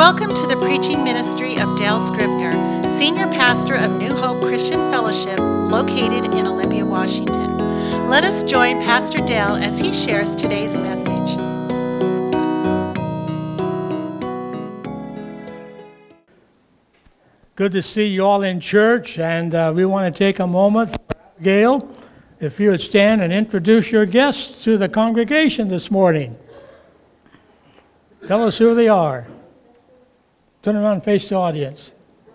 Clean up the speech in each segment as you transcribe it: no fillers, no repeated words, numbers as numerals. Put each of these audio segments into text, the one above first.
Welcome to the preaching ministry of Dale Scribner, Senior Pastor of New Hope Christian Fellowship, located in Olympia, Washington. Let us join Pastor Dale as he shares today's message. Good to see you all in church, and we want to take a moment for Abigail, if you would stand and introduce your guests to the congregation this morning. Tell us who they are. Turn around and face the audience.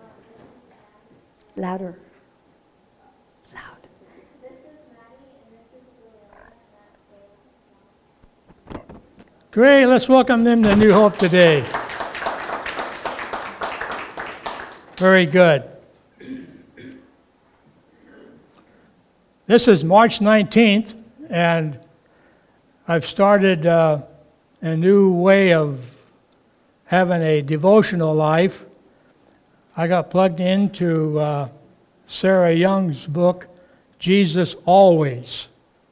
Louder. Loud. Great, let's welcome them to New Hope today. Very good. This is March 19th, and I've started a new way of having a devotional life. I got plugged into Sarah Young's book, Jesus Always.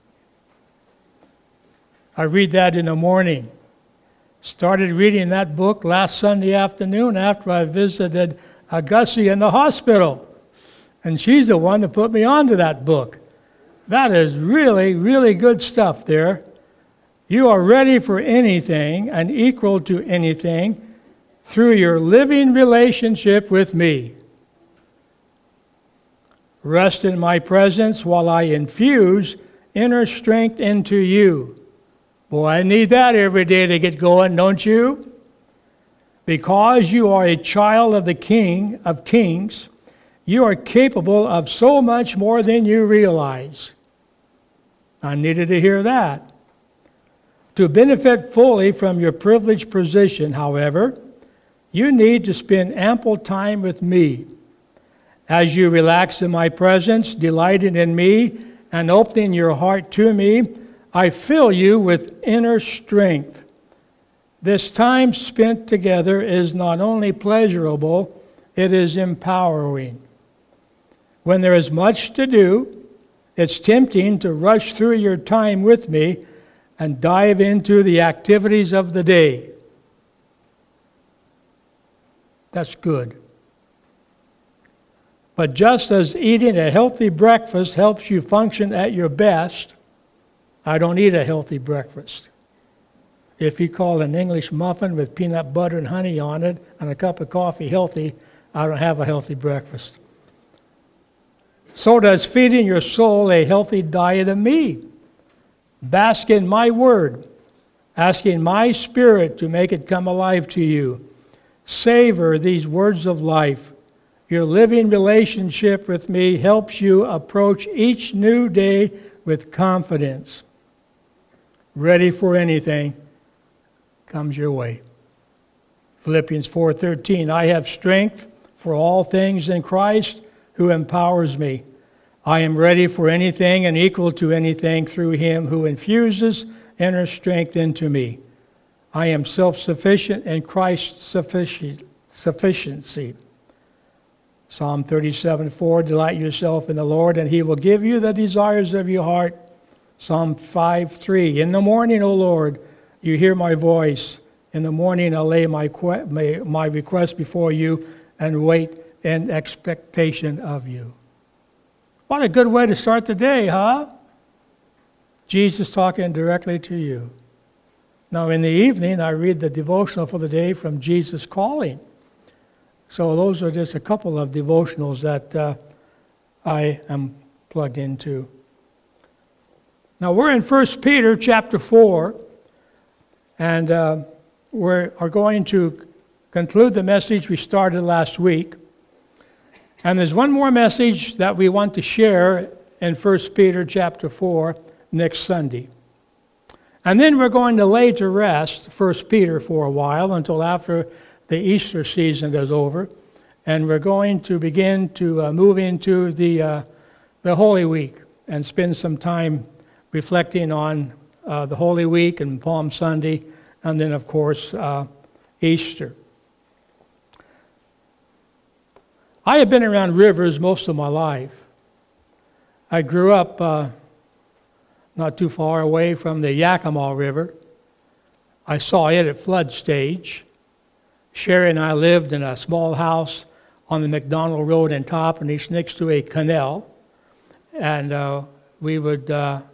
I read that in the morning. Started reading that book last Sunday afternoon after I visited Gussie in the hospital. And she's the one that put me onto that book. That is really, really good stuff there. You are ready for anything and equal to anything through your living relationship with me. Rest in my presence while I infuse inner strength into you. Boy, I need that every day to get going, don't you? Because you are a child of the King of Kings, you are capable of so much more than you realize. I needed to hear that. To benefit fully from your privileged position, however, you need to spend ample time with me. As you relax in my presence, delighting in me, and opening your heart to me, I fill you with inner strength. This time spent together is not only pleasurable, it is empowering. When there is much to do, it's tempting to rush through your time with me and dive into the activities of the day. That's good. But just as eating a healthy breakfast helps you function at your best, I don't eat a healthy breakfast. If you call an English muffin with peanut butter and honey on it and a cup of coffee healthy, I don't have a healthy breakfast. So does feeding your soul a healthy diet of me. Bask in my word, asking my spirit to make it come alive to you. Savor these words of life. Your living relationship with me helps you approach each new day with confidence. Ready for anything comes your way. Philippians 4:13, I have strength for all things in Christ who empowers me. I am ready for anything and equal to anything through him who infuses inner strength into me. I am self-sufficient in Christ's sufficiency. Psalm 37:4, delight yourself in the Lord, and he will give you the desires of your heart. Psalm 5:3, in the morning, O Lord, you hear my voice. In the morning I'll lay my request before you and wait in expectation of you. What a good way to start the day, huh? Jesus talking directly to you. Now in the evening, I read the devotional for the day from Jesus Calling. So those are just a couple of devotionals that I am plugged into. Now we're in 1 Peter chapter 4, and we are going to conclude the message we started last week. And there's one more message that we want to share in 1 Peter chapter 4 next Sunday. And then we're going to lay to rest 1 Peter for a while until after the Easter season is over. And we're going to begin to move into the Holy Week and spend some time reflecting on the Holy Week and Palm Sunday, and then, of course, Easter. I have been around rivers most of my life. I grew up not too far away from the Yakima River. I saw it at flood stage. Sherry and I lived in a small house on the McDonald Road in Toppenish next to a canal. And we would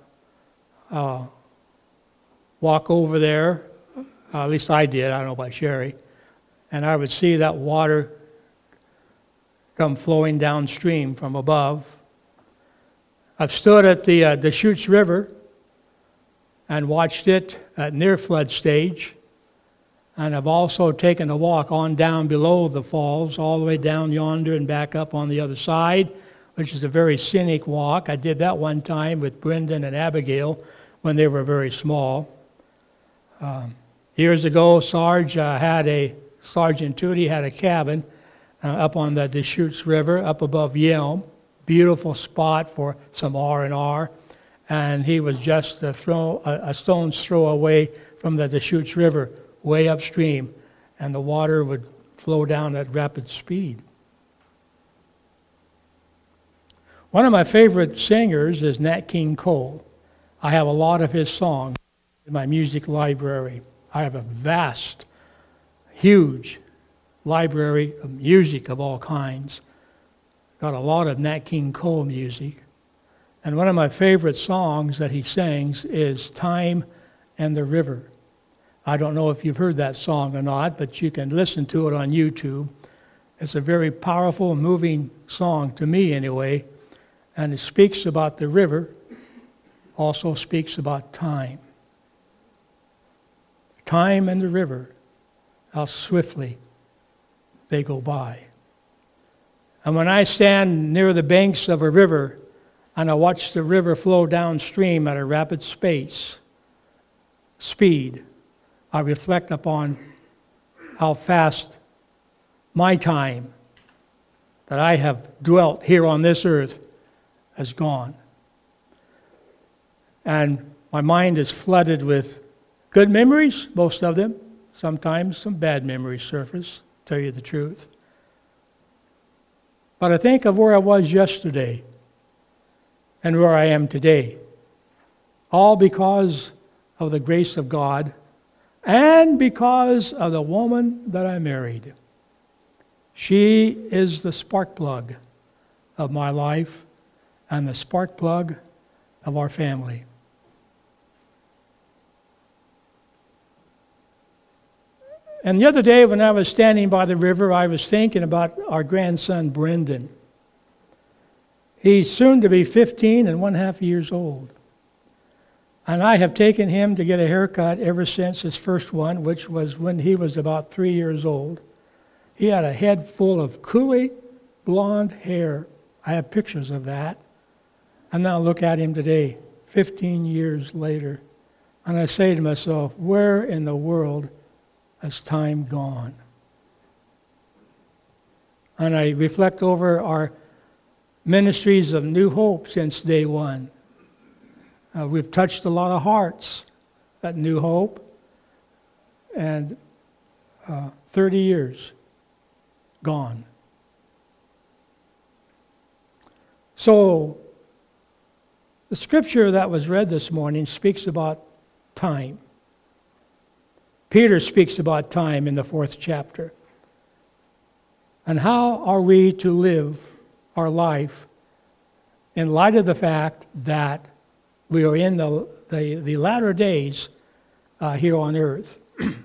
walk over there, at least I did, I don't know about Sherry, and I would see that water come flowing downstream from above. I've stood at the Deschutes River and watched it at near flood stage, and I've also taken a walk on down below the falls, all the way down yonder and back up on the other side, which is a very scenic walk. I did that one time with Brendan and Abigail when they were very small. Years ago, Sergeant Tootie had a cabin up on the Deschutes River, up above Yelm. Beautiful spot for some R&R. And he was just a stone's throw away from the Deschutes River, way upstream. And the water would flow down at rapid speed. One of my favorite singers is Nat King Cole. I have a lot of his songs in my music library. I have a vast, huge library of music of all kinds. Got a lot of Nat King Cole music. And one of my favorite songs that he sings is Time and the River. I don't know if you've heard that song or not, but you can listen to it on YouTube. It's a very powerful, moving song to me anyway. And it speaks about the river, also speaks about time. Time and the river, how swiftly they go by. And when I stand near the banks of a river and I watch the river flow downstream at a rapid speed, I reflect upon how fast my time that I have dwelt here on this earth has gone. And my mind is flooded with good memories, most of them. Sometimes some bad memories surface, tell you the truth. But I think of where I was yesterday and where I am today, all because of the grace of God and because of the woman that I married. She is the spark plug of my life and the spark plug of our family. And the other day when I was standing by the river, I was thinking about our grandson, Brendan. He's soon to be 15 and 1/2 years old. And I have taken him to get a haircut ever since his first one, which was when he was about 3 years old. He had a head full of curly blonde hair. I have pictures of that. And now look at him today, 15 years later. And I say to myself, where in the world has time gone? And I reflect over our ministries of New Hope since day one. We've touched a lot of hearts at New Hope, and 30 years gone. So, the scripture that was read this morning speaks about time. Peter speaks about time in the 4th chapter. And how are we to live our life in light of the fact that we are in the latter days here on earth?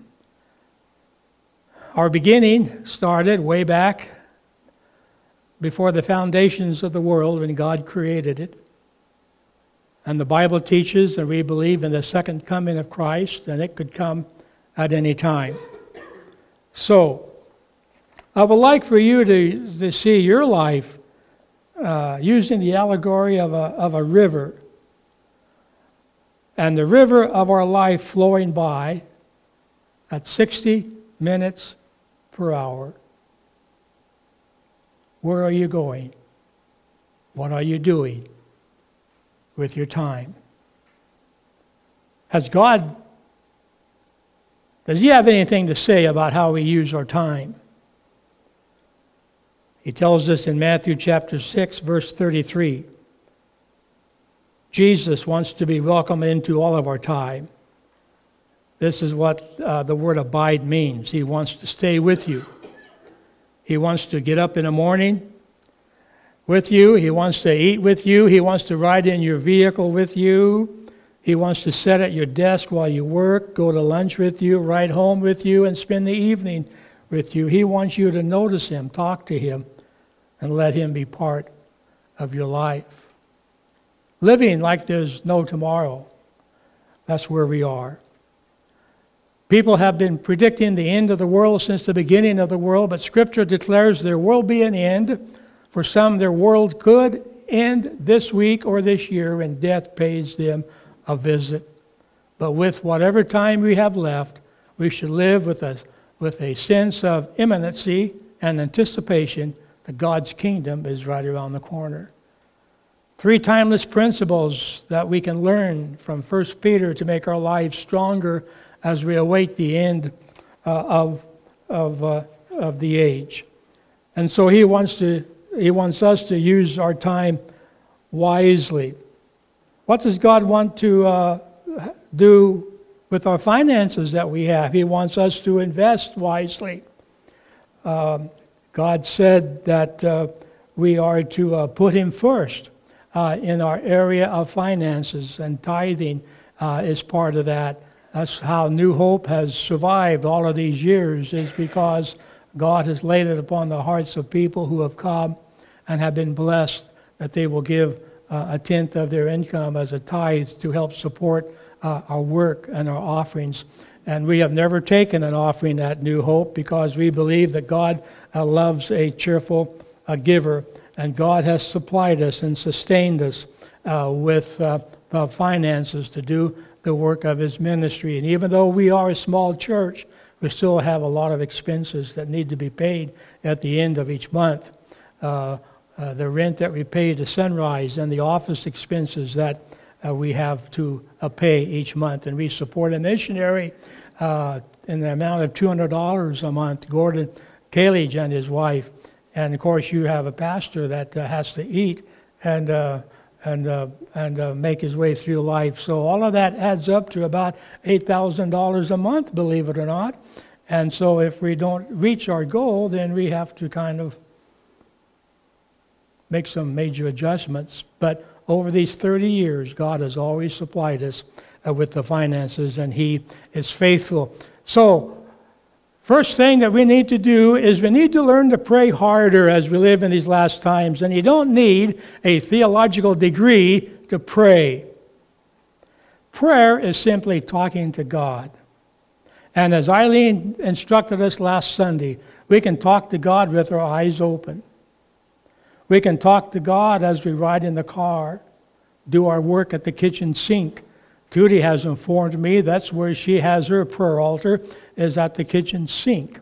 Our beginning started way back before the foundations of the world when God created it. And the Bible teaches, and we believe in the second coming of Christ, and it could come at any time. So, I would like for you to see your life using the allegory of a river, and the river of our life flowing by at 60 minutes per hour. Where are you going? What are you doing with your time? Does he have anything to say about how we use our time? He tells us in Matthew chapter 6, verse 33. Jesus wants to be welcomed into all of our time. This is what the word abide means. He wants to stay with you. He wants to get up in the morning with you. He wants to eat with you. He wants to ride in your vehicle with you. He wants to sit at your desk while you work, go to lunch with you, ride home with you, and spend the evening with you. He wants you to notice him, talk to him, and let him be part of your life. Living like there's no tomorrow. That's where we are. People have been predicting the end of the world since the beginning of the world, but Scripture declares there will be an end. For some, their world could end this week or this year when death pays them a visit. But with whatever time we have left, we should live with a sense of imminency and anticipation that God's kingdom is right around the corner. 3 timeless principles that we can learn from 1 Peter to make our lives stronger as we await the end of the age. And so he wants us to use our time wisely. What does God want to do with our finances that we have? He wants us to invest wisely. God said that we are to put him first in our area of finances, and tithing is part of that. That's how New Hope has survived all of these years, is because God has laid it upon the hearts of people who have come and have been blessed that they will give a tenth of their income as a tithe to help support our work and our offerings. And we have never taken an offering at New Hope because we believe that God loves a cheerful giver, and God has supplied us and sustained us with the finances to do the work of his ministry. And even though we are a small church, we still have a lot of expenses that need to be paid at the end of each month. The rent that we pay to Sunrise and the office expenses that we have to pay each month. And we support a missionary in the amount of $200 a month, Gordon Kalige and his wife. And of course, you have a pastor that has to eat and make his way through life. So all of that adds up to about $8,000 a month, believe it or not. And so if we don't reach our goal, then we have to kind of make some major adjustments. But over these 30 years, God has always supplied us with the finances, and he is faithful. So first thing that we need to do is we need to learn to pray harder as we live in these last times. And you don't need a theological degree to pray. Prayer is simply talking to God. And as Eileen instructed us last Sunday, we can talk to God with our eyes open. We can talk to God as we ride in the car, do our work at the kitchen sink. Tootie has informed me that's where she has her prayer altar, is at the kitchen sink.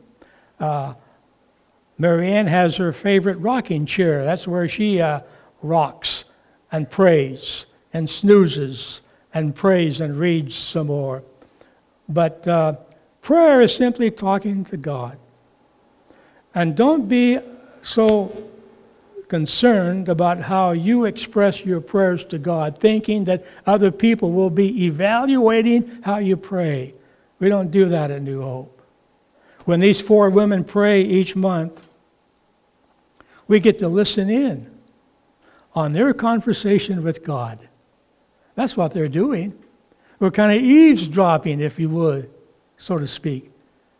Marianne has her favorite rocking chair. That's where she rocks and prays and snoozes and prays and reads some more. But prayer is simply talking to God. And don't be so concerned about how you express your prayers to God, thinking that other people will be evaluating how you pray. We don't do that at New Hope. When these 4 women pray each month, we get to listen in on their conversation with God. That's what they're doing. We're kind of eavesdropping, if you would, so to speak,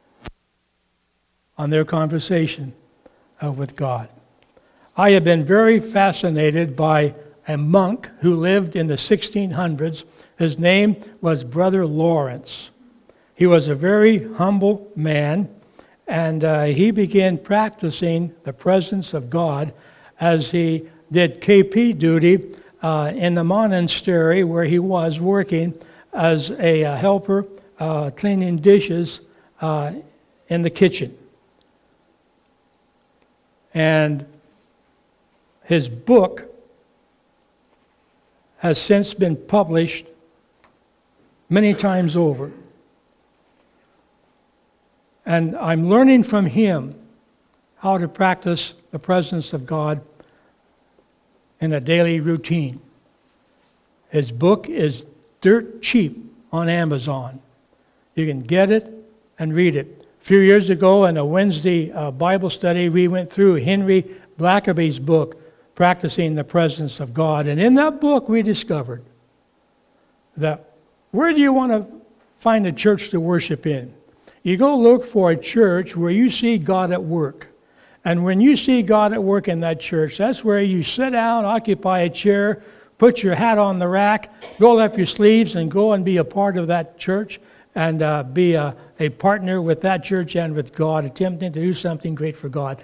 on their conversation with God. I have been very fascinated by a monk who lived in the 1600s. His name was Brother Lawrence. He was a very humble man, and he began practicing the presence of God as he did KP duty in the monastery where he was working as a helper cleaning dishes in the kitchen. And his book has since been published many times over. And I'm learning from him how to practice the presence of God in a daily routine. His book is dirt cheap on Amazon. You can get it and read it. A few years ago in a Wednesday Bible study, we went through Henry Blackaby's book, Practicing the Presence of God. And in that book, we discovered that where do you want to find a church to worship in? You go look for a church where you see God at work. And when you see God at work in that church, that's where you sit down, occupy a chair, put your hat on the rack, roll up your sleeves, and go and be a part of that church and be a partner with that church and with God, attempting to do something great for God.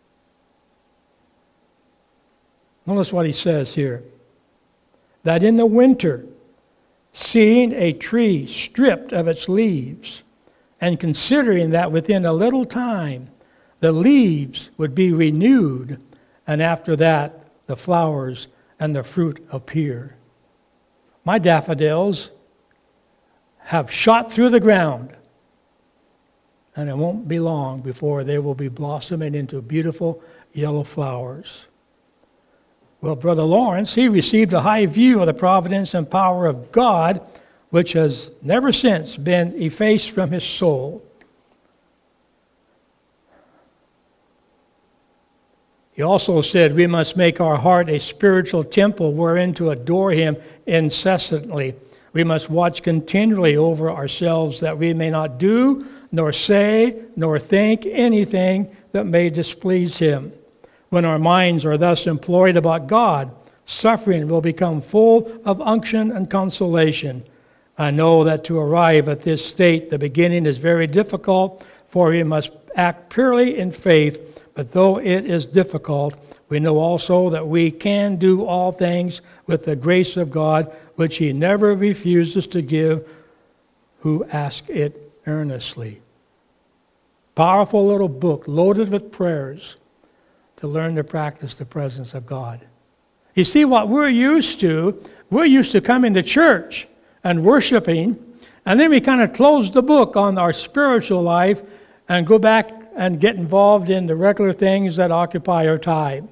Notice what he says here. That in the winter, seeing a tree stripped of its leaves, and considering that within a little time the leaves would be renewed, and after that the flowers and the fruit appear. My daffodils have shot through the ground, and it won't be long before they will be blossoming into beautiful yellow flowers. Well, Brother Lawrence, he received a high view of the providence and power of God, which has never since been effaced from his soul. He also said we must make our heart a spiritual temple wherein to adore him incessantly. We must watch continually over ourselves that we may not do, nor say, nor think anything that may displease him. When our minds are thus employed about God, suffering will become full of unction and consolation. I know that to arrive at this state, the beginning is very difficult, for we must act purely in faith. But though it is difficult, we know also that we can do all things with the grace of God, which he never refuses to give who ask it earnestly. Powerful little book loaded with prayers to learn to practice the presence of God. You see, what we're used to coming to church and worshiping, and then we kind of close the book on our spiritual life and go back and get involved in the regular things that occupy our time.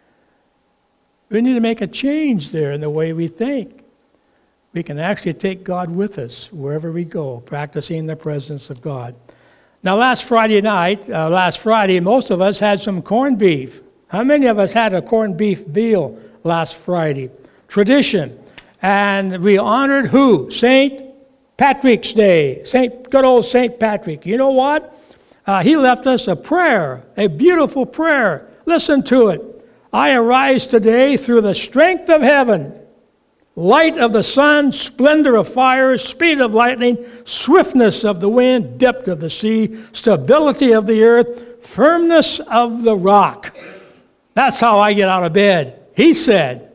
We need to make a change there in the way we think. We can actually take God with us wherever we go, practicing the presence of God. Now, last Friday, most of us had some corned beef. How many of us had a corned beef meal last Friday? Tradition. And we honored who? St. Patrick's Day. Good old St. Patrick. You know what? He left us a prayer, a beautiful prayer. Listen to it. I arise today through the strength of heaven, light of the sun, splendor of fire, speed of lightning, swiftness of the wind, depth of the sea, stability of the earth, firmness of the rock. That's how I get out of bed. He said,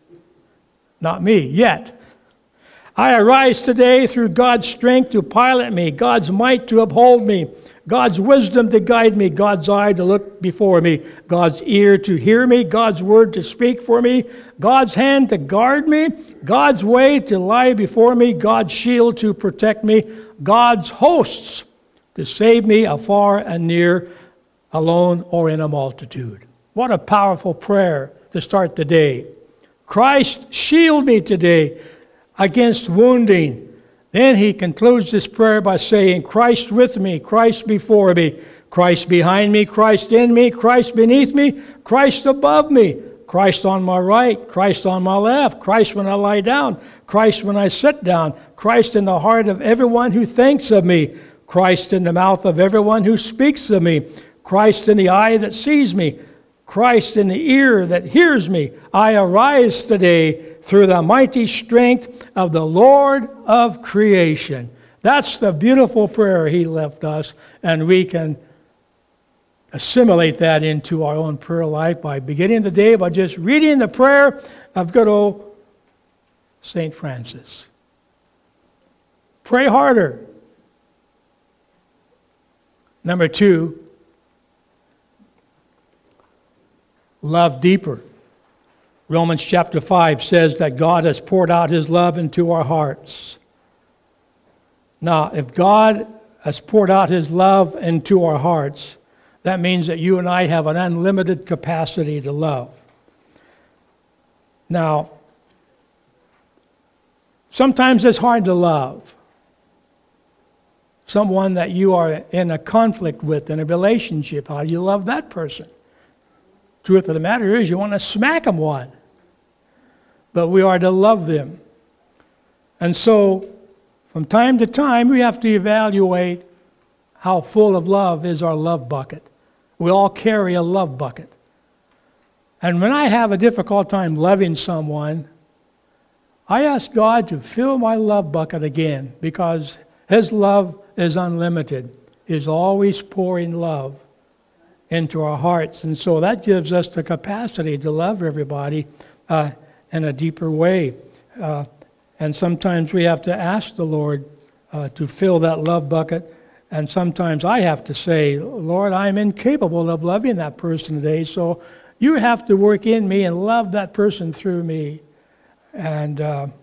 not me, yet. I arise today through God's strength to pilot me, God's might to uphold me, God's wisdom to guide me, God's eye to look before me, God's ear to hear me, God's word to speak for me, God's hand to guard me, God's way to lie before me, God's shield to protect me, God's hosts to save me afar and near, alone or in a multitude. What a powerful prayer to start the day. Christ, shield me today against wounding. Then he concludes this prayer by saying, Christ with me, Christ before me, Christ behind me, Christ in me, Christ beneath me, Christ above me, Christ on my right, Christ on my left, Christ when I lie down, Christ when I sit down, Christ in the heart of everyone who thinks of me, Christ in the mouth of everyone who speaks of me, Christ in the eye that sees me, Christ in the ear that hears me. I arise today through the mighty strength of the Lord of creation. That's the beautiful prayer he left us, and we can assimilate that into our own prayer life by beginning the day by just reading the prayer of good old St. Francis. Pray harder. Number 2, love deeper. Romans chapter 5 says that God has poured out his love into our hearts. Now, if God has poured out his love into our hearts, that means that you and I have an unlimited capacity to love. Now, sometimes it's hard to love. someone that you are in a conflict with, in a relationship, how do you love that person? Truth of the matter is, you want to smack them one. But we are to love them. And so, from time to time, we have to evaluate how full of love is our love bucket. We all carry a love bucket. And when I have a difficult time loving someone, I ask God to fill my love bucket again, because His love is unlimited. He's always pouring love into our hearts. And so that gives us the capacity to love everybody in a deeper way. And sometimes we have to ask the Lord to fill that love bucket. And sometimes I have to say, Lord, I'm incapable of loving that person today, so you have to work in me and love that person through me. And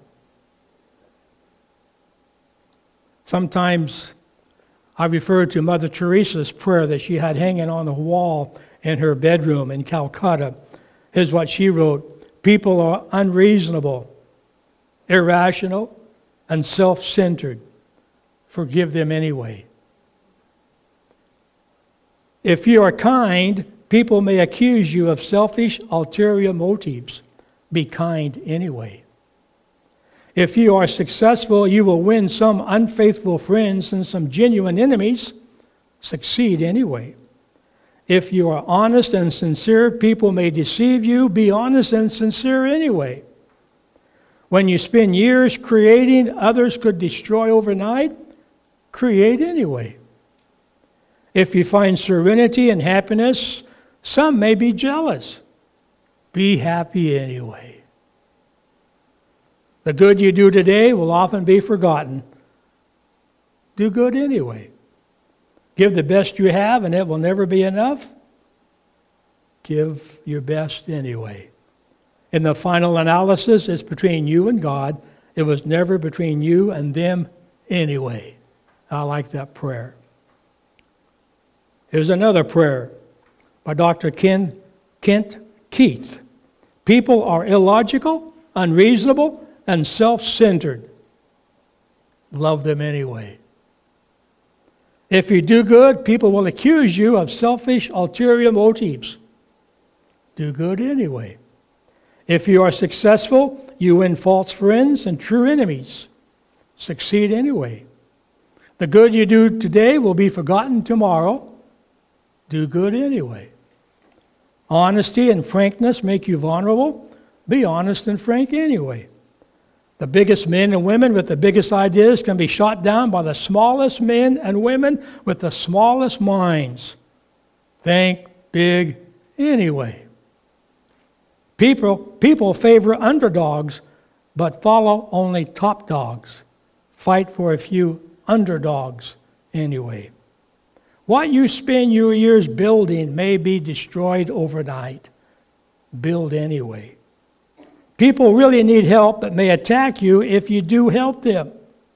sometimes I refer to Mother Teresa's prayer that she had hanging on the wall in her bedroom in Calcutta. Here's what she wrote: people are unreasonable, irrational, and self-centered. Forgive them anyway. If you are kind, people may accuse you of selfish, ulterior motives. Be kind anyway. If you are successful, you will win some unfaithful friends and some genuine enemies. Succeed anyway. If you are honest and sincere, people may deceive you. Be honest and sincere anyway. When you spend years creating, others could destroy overnight. Create anyway. If you find serenity and happiness, some may be jealous. Be happy anyway. The good you do today will often be forgotten. Do good anyway. Give the best you have, and it will never be enough. Give your best anyway. In the final analysis, it's between you and God. It was never between you and them anyway. I like that prayer. Here's another prayer by Dr. Kent Keith. People are illogical, unreasonable, and self-centered. Love them anyway. If you do good, people will accuse you of selfish, ulterior motives. Do good anyway. If you are successful, you win false friends and true enemies. Succeed anyway. The good you do today will be forgotten tomorrow. Do good anyway. Honesty and frankness make you vulnerable. Be honest and frank anyway. The biggest men and women with the biggest ideas can be shot down by the smallest men and women with the smallest minds. Think big anyway. People favor underdogs, but follow only top dogs. Fight for a few underdogs anyway. What you spend your years building may be destroyed overnight. Build anyway. People really need help, but may attack you if you do help them.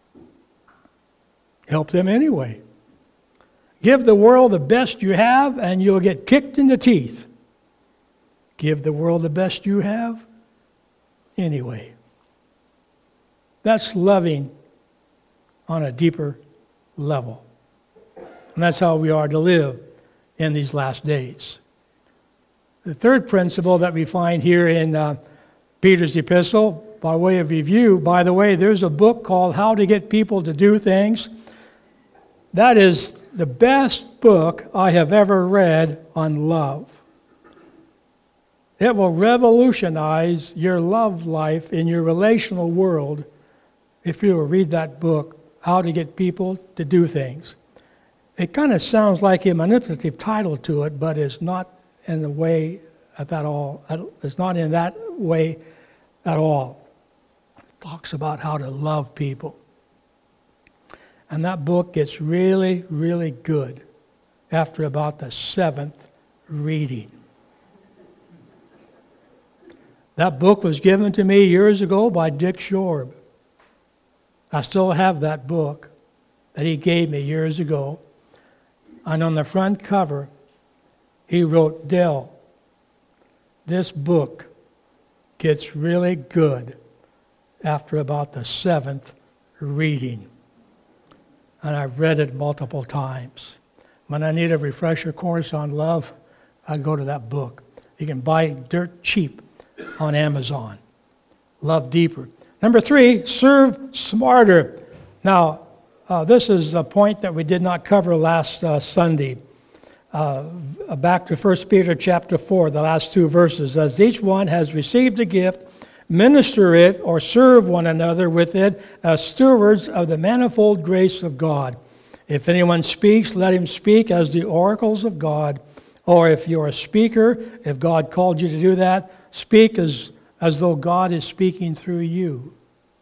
Help them anyway. Give the world the best you have, and you'll get kicked in the teeth. Give the world the best you have anyway. That's loving on a deeper level. And that's how we are to live in these last days. The third principle that we find here in Peter's epistle, by way of review, by the way, there's a book called How to Get People to Do Things. That is the best book I have ever read on love. It will revolutionize your love life in your relational world if you will read that book, How to Get People to Do Things. It kind of sounds like a manipulative title to it, but it's not in the way at all. It's not in that way at all. It talks about how to love people. And that book gets really, really good after about the 7th reading. That book was given to me years ago by Dick Shorb. I still have that book that he gave me years ago. And on the front cover, he wrote, Dell, this book gets really good after about the 7th reading. and I've read it multiple times. When I need a refresher course on love, I go to that book. You can buy it dirt cheap on Amazon. Love deeper. Number 3, serve smarter. Now, this is a point that we did not cover last Sunday. Back to 1 Peter chapter 4, the last 2 verses. As each one has received a gift, minister it or serve one another with it as stewards of the manifold grace of God. If anyone speaks, let him speak as the oracles of God. Or if you're a speaker, if God called you to do that, speak as though God is speaking through you.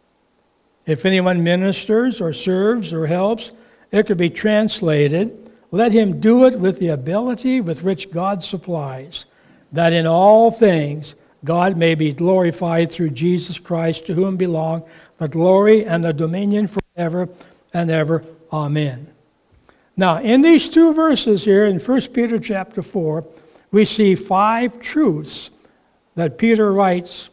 If anyone ministers or serves or helps, it could be translated, let him do it with the ability with which God supplies, that in all things God may be glorified through Jesus Christ, to whom belong the glory and the dominion forever and ever. Amen. Now, in these 2 verses here in 1 Peter chapter 4, we see 5 truths that Peter writes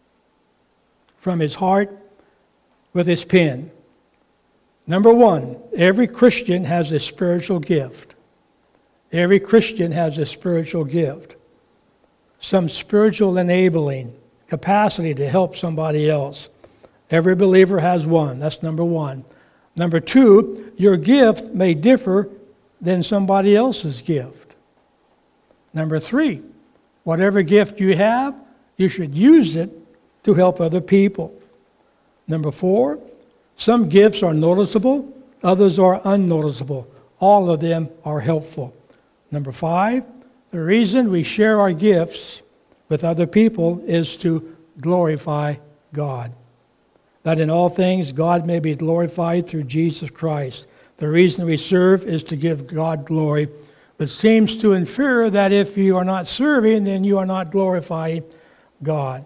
from his heart with his pen. Number 1, every Christian has a spiritual gift. Every Christian has a spiritual gift. Some spiritual enabling capacity to help somebody else. Every believer has one. That's number 1. Number 2, your gift may differ than somebody else's gift. Number 3, whatever gift you have, you should use it to help other people. Number 4, some gifts are noticeable, others are unnoticeable. All of them are helpful. Number 5, the reason we share our gifts with other people is to glorify God. That in all things God may be glorified through Jesus Christ. The reason we serve is to give God glory, but seems to infer that if you are not serving, then you are not glorifying God.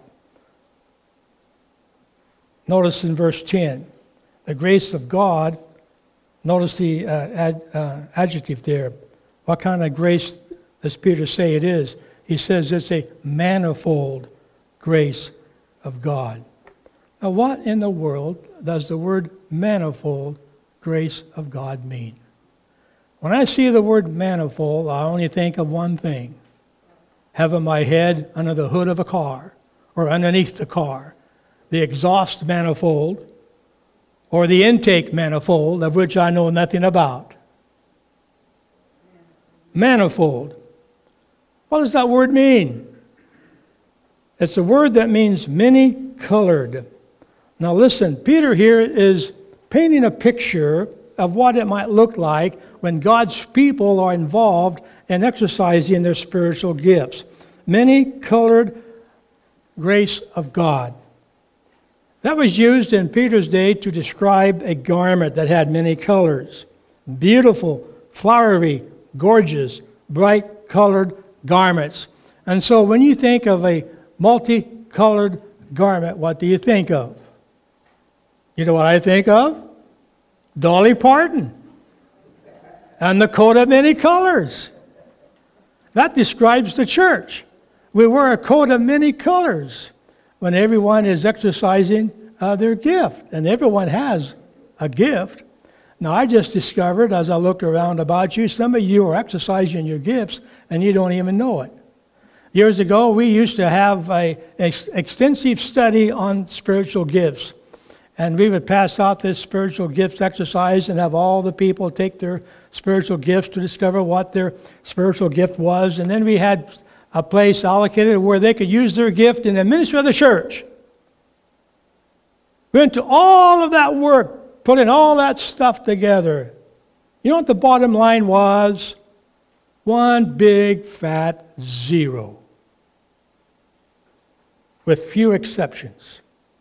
Notice in verse 10, the grace of God. Notice the adjective there. What kind of grace does Peter say it is? He says it's a manifold grace of God. Now, what in the world does the word manifold grace of God mean? When I see the word manifold, I only think of one thing: having my head under the hood of a car or underneath the car, the exhaust manifold or the intake manifold, of which I know nothing about. Manifold. What does that word mean? It's a word that means many-colored. Now listen, Peter here is painting a picture of what it might look like when God's people are involved in exercising their spiritual gifts. Many-colored grace of God. That was used in Peter's day to describe a garment that had many colors. Beautiful, flowery, gorgeous, bright-colored garments. And so when you think of a multicolored garment, what do you think of? You know what I think of? Dolly Parton and the coat of many colors. That describes the church. We wear a coat of many colors when everyone is exercising their gift. And everyone has a gift. Now, I just discovered as I looked around about you, some of you are exercising your gifts and you don't even know it. Years ago, we used to have an extensive study on spiritual gifts. And we would pass out this spiritual gifts exercise and have all the people take their spiritual gifts to discover what their spiritual gift was. And then we had a place allocated where they could use their gift in the ministry of the church. We went to all of that work, putting all that stuff together. You know what the bottom line was? One big fat zero. With few exceptions.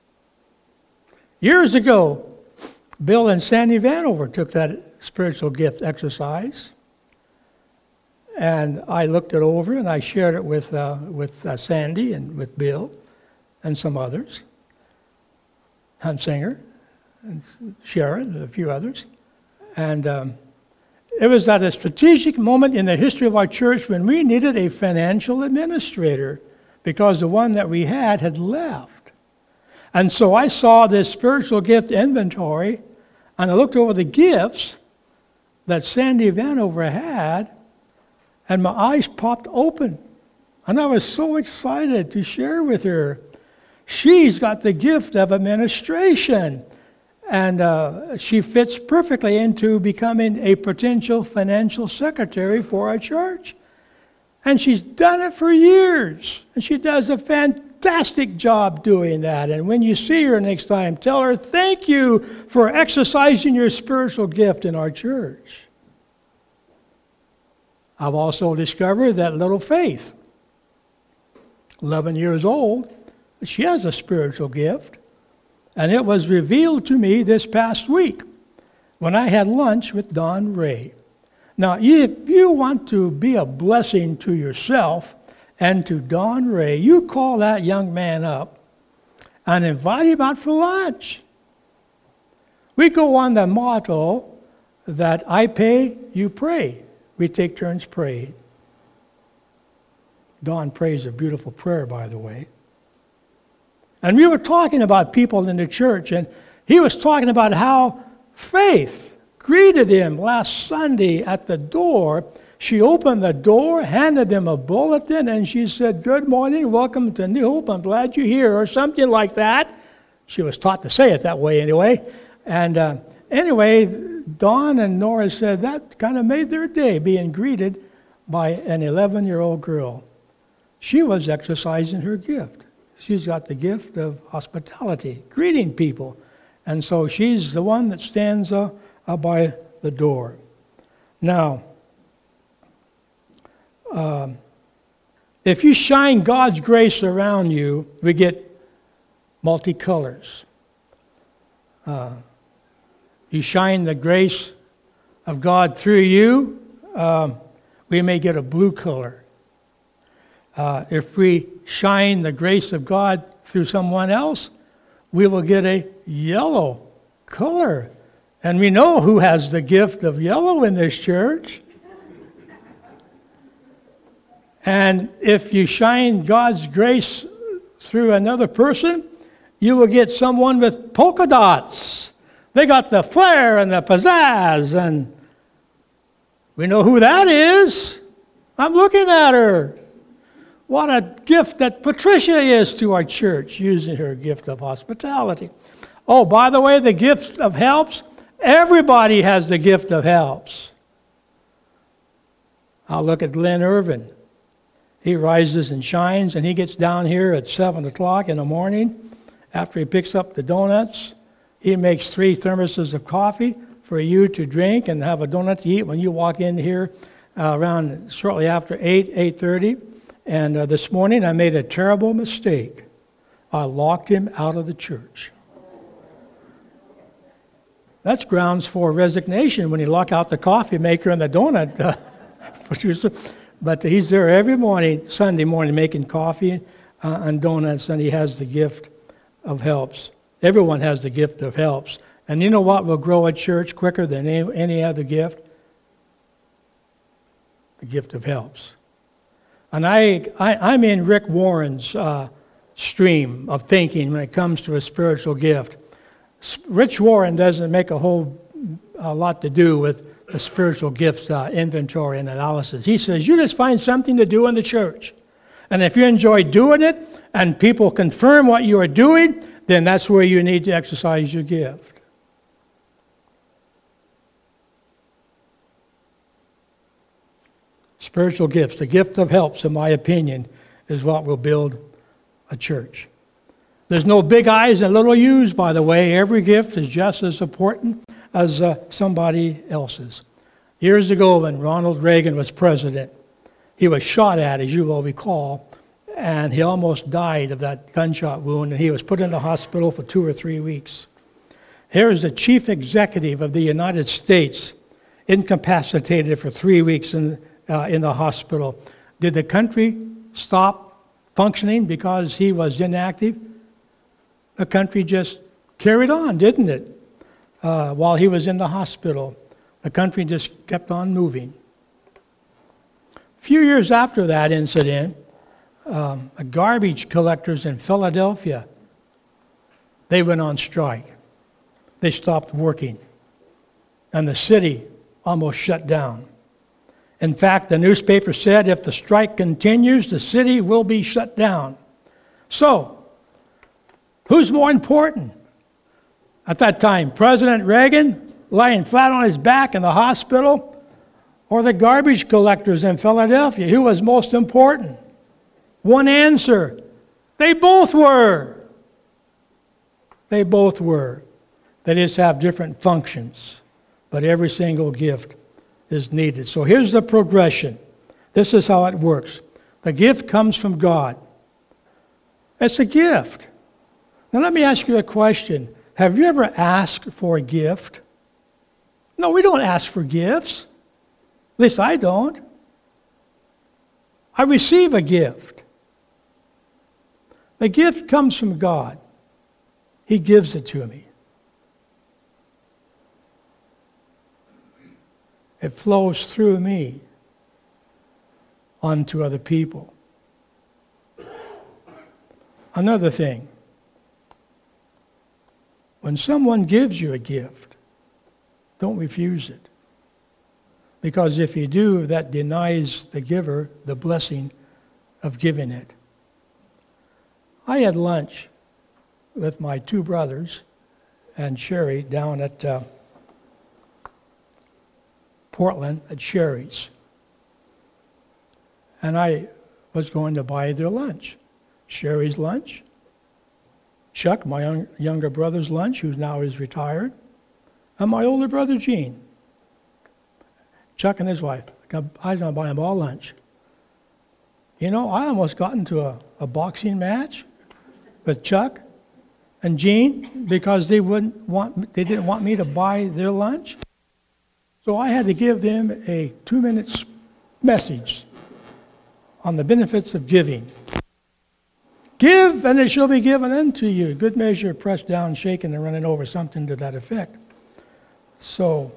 Years ago, Bill and Sandy Vanover took that spiritual gift exercise, and I looked it over and I shared it with Sandy and with Bill and some others, Hunsinger and Sharon and a few others, and it was at a strategic moment in the history of our church when we needed a financial administrator because the one that we had left. And so I saw this spiritual gift inventory, and I looked over the gifts, that Sandy Vanover had, and my eyes popped open. And I was so excited to share with her. She's got the gift of administration. And she fits perfectly into becoming a potential financial secretary for our church. And she's done it for years. And she does a fantastic job doing that. And when you see her next time, tell her, thank you for exercising your spiritual gift in our church. I've also discovered that little Faith, 11 years old, she has a spiritual gift. And it was revealed to me this past week when I had lunch with Don Ray. Now, if you want to be a blessing to yourself and to Don Ray, you call that young man up and invite him out for lunch. We go on the motto that I pay, you pray. We take turns praying. Don prays a beautiful prayer, by the way. And we were talking about people in the church, and he was talking about how Faith greeted him last Sunday at the door. She opened the door, handed him a bulletin, and she said, "Good morning, welcome to New Hope, I'm glad you're here," or something like that. She was taught to say it that way anyway. And anyway, Dawn and Nora said that kind of made their day, being greeted by an 11-year-old girl. She was exercising her gift. She's got the gift of hospitality, greeting people. And so she's the one that stands by the door. Now, if you shine God's grace around you, we get multicolors. You shine the grace of God through you, we may get a blue color. If we shine the grace of God through someone else, we will get a yellow color. And we know who has the gift of yellow in this church. And if you shine God's grace through another person, you will get someone with polka dots. They got the flair and the pizzazz, and we know who that is. I'm looking at her. What a gift that Patricia is to our church, using her gift of hospitality. Oh, by the way, the gift of helps. Everybody has the gift of helps. I'll look at Glenn Irvin. He rises and shines, and he gets down here at 7 o'clock in the morning. After he picks up the donuts, he makes 3 thermoses of coffee for you to drink and have a donut to eat when you walk in here around shortly after 8:30. And this morning I made a terrible mistake. I locked him out of the church. That's grounds for resignation when you lock out the coffee maker and the donut producer. But he's there every morning, Sunday morning, making coffee and donuts, and he has the gift of helps. Everyone has the gift of helps. And you know what will grow a church quicker than any other gift? The gift of helps. And I'm in Rick Warren's stream of thinking when it comes to a spiritual gift. Rich Warren doesn't make a lot to do with the spiritual gifts inventory and analysis. He says, you just find something to do in the church. And if you enjoy doing it and people confirm what you are doing, then that's where you need to exercise your gift. Spiritual gifts, the gift of helps, in my opinion, is what will build a church. There's no big I's and little U's, by the way. Every gift is just as important as somebody else's. Years ago, when Ronald Reagan was president, he was shot at, as you will recall, and he almost died of that gunshot wound, and he was put in the hospital for 2 or 3 weeks. Here is the chief executive of the United States, incapacitated for 3 weeks in the hospital. Did the country stop functioning because he was inactive? The country just carried on, didn't it? While he was in the hospital, the country just kept on moving. A few years after that incident, garbage collectors in Philadelphia, they went on strike. They stopped working. And the city almost shut down. In fact, the newspaper said if the strike continues, the city will be shut down. So, who's more important? At that time, President Reagan lying flat on his back in the hospital, or the garbage collectors in Philadelphia? Who was most important? One answer. They both were. They both were. They just have different functions, but every single gift is needed. So here's the progression. This is how it works. The gift comes from God. It's a gift. Now let me ask you a question. Have you ever asked for a gift? No, we don't ask for gifts. At least I don't. I receive a gift. The gift comes from God. He gives it to me. It flows through me onto other people. Another thing, when someone gives you a gift, don't refuse it. Because if you do, that denies the giver the blessing of giving it. I had lunch with my two brothers and Sherry down at Portland at Sherry's. And I was going to buy their lunch. Sherry's lunch, Chuck, my younger brother's lunch, who now is retired, and my older brother, Gene. Chuck and his wife. I was going to buy them all lunch. You know, I almost got into a boxing match with Chuck and Gene because they didn't want me to buy their lunch. So I had to give them a 2-minute message on the benefits of giving. Give, and it shall be given unto you. Good measure, pressed down, shaken, and running over, something to that effect. So,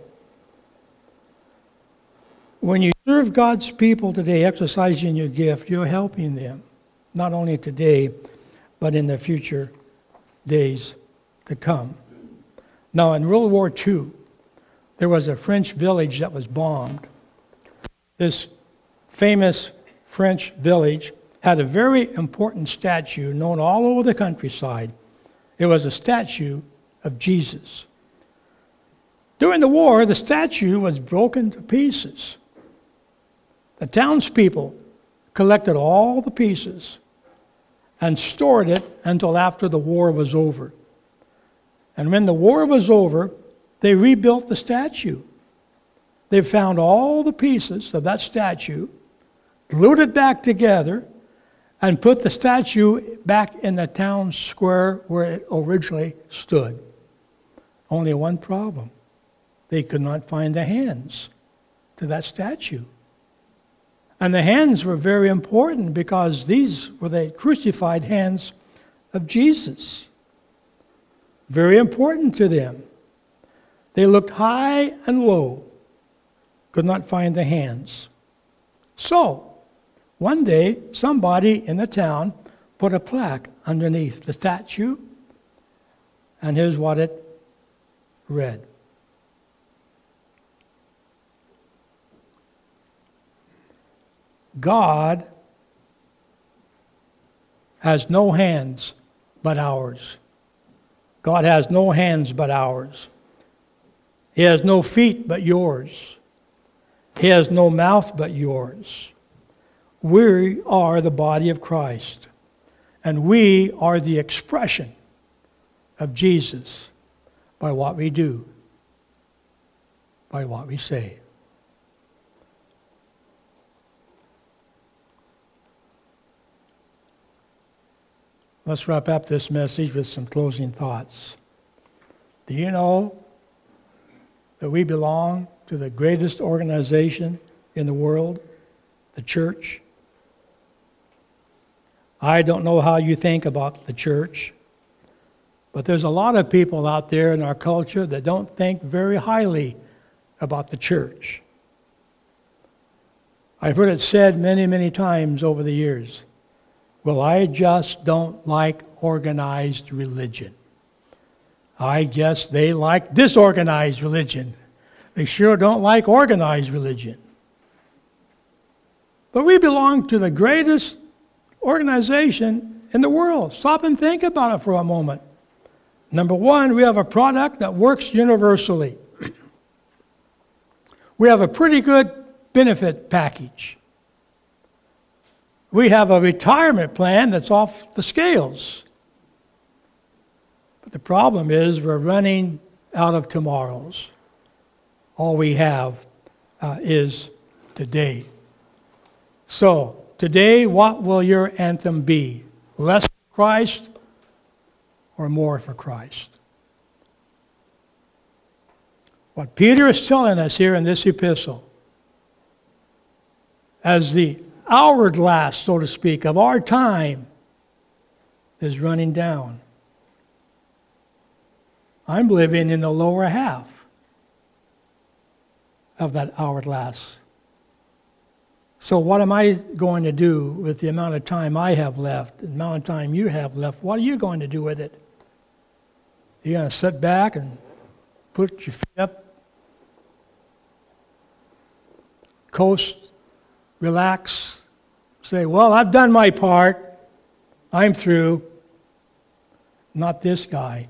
when you serve God's people today, exercising your gift, you're helping them, not only today, but in the future days to come. Now, in World War II, there was a French village that was bombed. This famous French village had a very important statue known all over the countryside. It was a statue of Jesus. During the war, the statue was broken to pieces. The townspeople collected all the pieces and stored it until after the war was over. And when the war was over, they rebuilt the statue. They found all the pieces of that statue, glued it back together, and put the statue back in the town square where it originally stood. Only one problem. They could not find the hands to that statue. And the hands were very important because these were the crucified hands of Jesus. Very important to them. They looked high and low, could not find the hands. So, one day, somebody in the town put a plaque underneath the statue, and here's what it read. God has no hands but ours. God has no hands but ours. He has no feet but yours. He has no mouth but yours. We are the body of Christ, and we are the expression of Jesus by what we do, by what we say. Let's wrap up this message with some closing thoughts. Do you know that we belong to the greatest organization in the world, the church? I don't know how you think about the church, but there's a lot of people out there in our culture that don't think very highly about the church. I've heard it said many, many times over the years. Well, I just don't like organized religion. I guess they like disorganized religion. They sure don't like organized religion. But we belong to the greatest organization in the world. Stop and think about it for a moment. Number one, we have a product that works universally. We have a pretty good benefit package. We have a retirement plan that's off the scales. But the problem is we're running out of tomorrows. All we have is today. So, today, what will your anthem be? Less for Christ or more for Christ? What Peter is telling us here in this epistle, as the hourglass, so to speak, of our time is running down. I'm living in the lower half of that hourglass. So what am I going to do with the amount of time I have left, the amount of time you have left? What are you going to do with it? You're going to sit back and put your feet up, coast, relax, say, well, I've done my part. I'm through. Not this guy.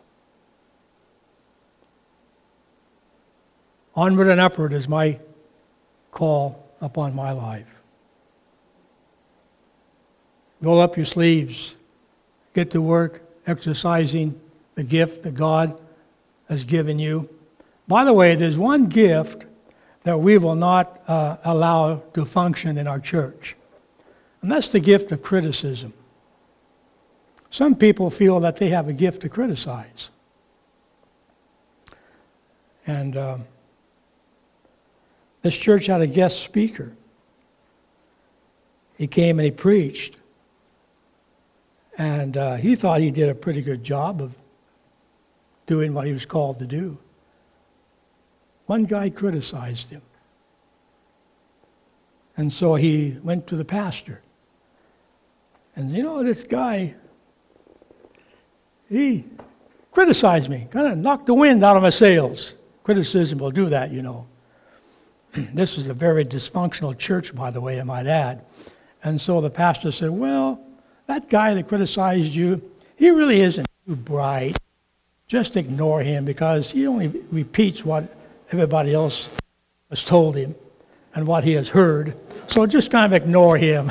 Onward and upward is my call upon my life. Roll up your sleeves. Get to work exercising the gift that God has given you. By the way, there's one gift that we will not allow to function in our church. And that's the gift of criticism. Some people feel that they have a gift to criticize. And this church had a guest speaker. He came and he preached. And he thought he did a pretty good job of doing what he was called to do. One guy criticized him. And so he went to the pastor. And this guy, he criticized me, kind of knocked the wind out of my sails. Criticism will do that, This is a very dysfunctional church, by the way, I might add. And so the pastor said, well, that guy that criticized you, he really isn't too bright. Just ignore him because he only repeats what everybody else has told him and what he has heard. So just kind of ignore him.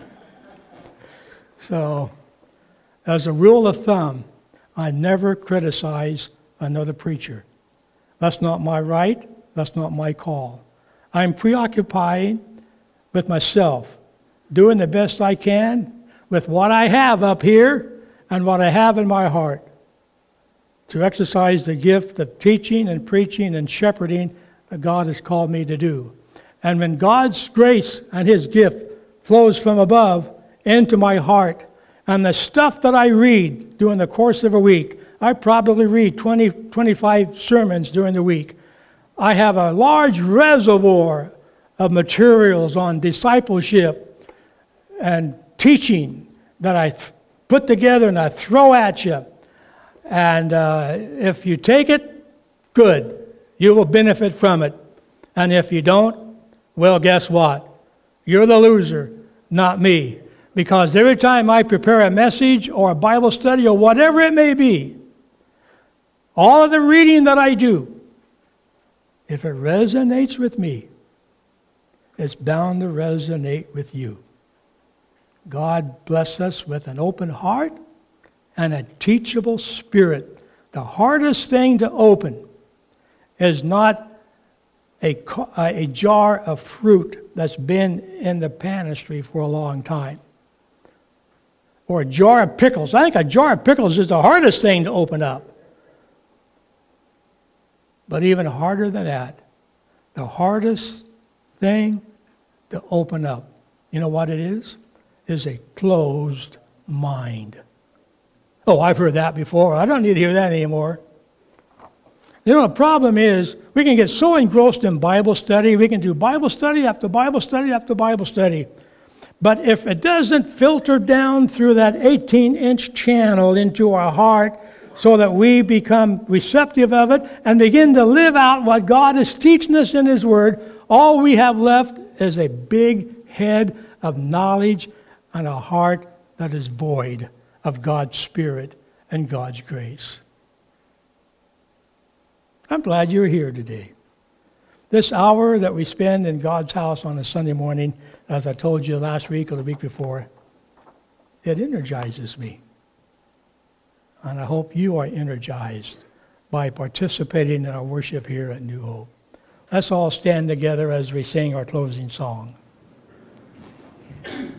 So, as a rule of thumb, I never criticize another preacher. That's not my right. That's not my call. I'm preoccupied with myself, doing the best I can with what I have up here and what I have in my heart to exercise the gift of teaching and preaching and shepherding that God has called me to do. And when God's grace and His gift flows from above into my heart, and the stuff that I read during the course of a week, I probably read 20, 25 sermons during the week. I have a large reservoir of materials on discipleship and teaching that I put together and I throw at you. And if you take it, good. You will benefit from it. And if you don't, well, guess what? You're the loser, not me. Because every time I prepare a message or a Bible study or whatever it may be, all of the reading that I do, if it resonates with me, it's bound to resonate with you. God bless us with an open heart and a teachable spirit. The hardest thing to open is not a jar of fruit that's been in the pantry for a long time. Or a jar of pickles. I think a jar of pickles is the hardest thing to open up. But even harder than that, the hardest thing to open up, you know what it is? Is a closed mind. Oh, I've heard that before. I don't need to hear that anymore. The problem is we can get so engrossed in Bible study. We can do Bible study after Bible study after Bible study. But if it doesn't filter down through that 18-inch channel into our heart so that we become receptive of it and begin to live out what God is teaching us in His Word. All we have left is a big head of knowledge and a heart that is void of God's Spirit and God's grace. I'm glad you're here today. This hour that we spend in God's house on a Sunday morning, as I told you last week or the week before, it energizes me. And I hope you are energized by participating in our worship here at New Hope. Let's all stand together as we sing our closing song.